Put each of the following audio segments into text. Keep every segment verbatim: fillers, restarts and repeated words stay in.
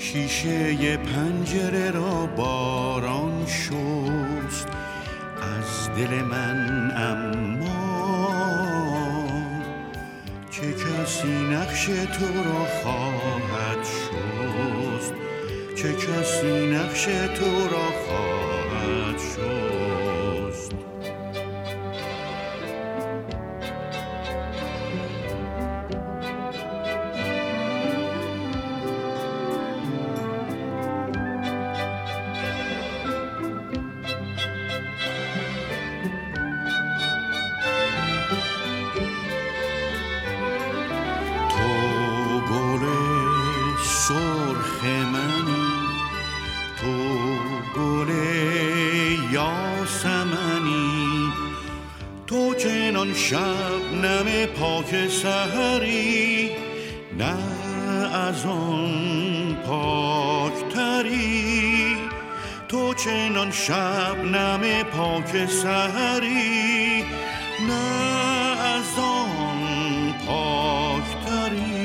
شیشه پنجره را باران شست از دل من، اما چه کسی نقش تو را خواهد شست، چه کسی نقش تو را خواهد شست. سرخ منی، تو گل یاسمنی، تو چنان شبنم پاک سحری، نه از آن پاکتری. تو چنان شبنم پاک سحری، نه از آن پاکتری.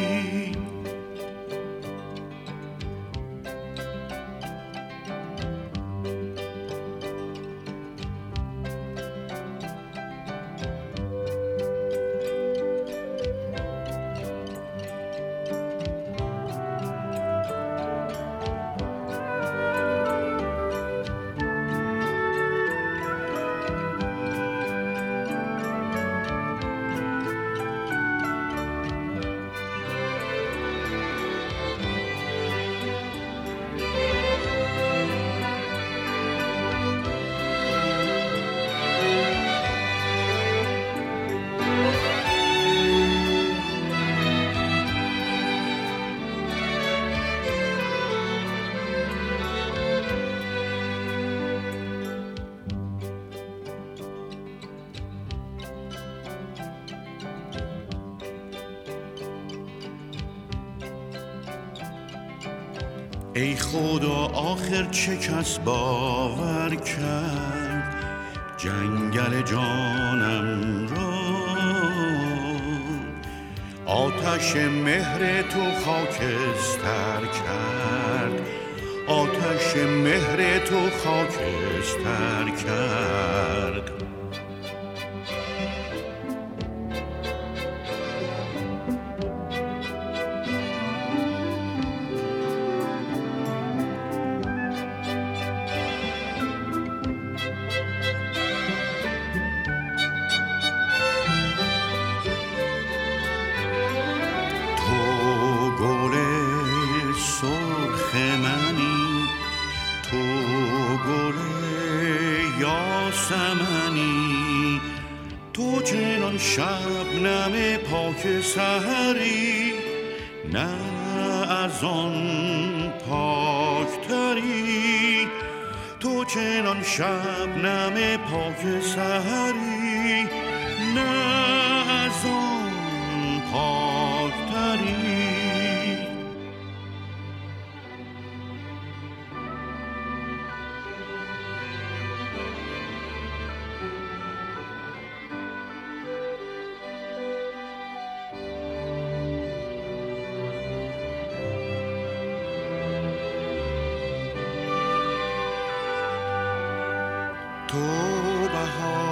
ای خدا آخر چه کس باور کرد جنگل جانم را؟ آتش مهر تو خاکستر کرد، آتش مهر تو خاکستر کرد. سرخ منی، تو گل یاسمنی، تو چنان شبنم پاک سحری، نه از آن پاکتری. تو چنان شبنم پاک سحری، نه از آن پاکتری. تو بهار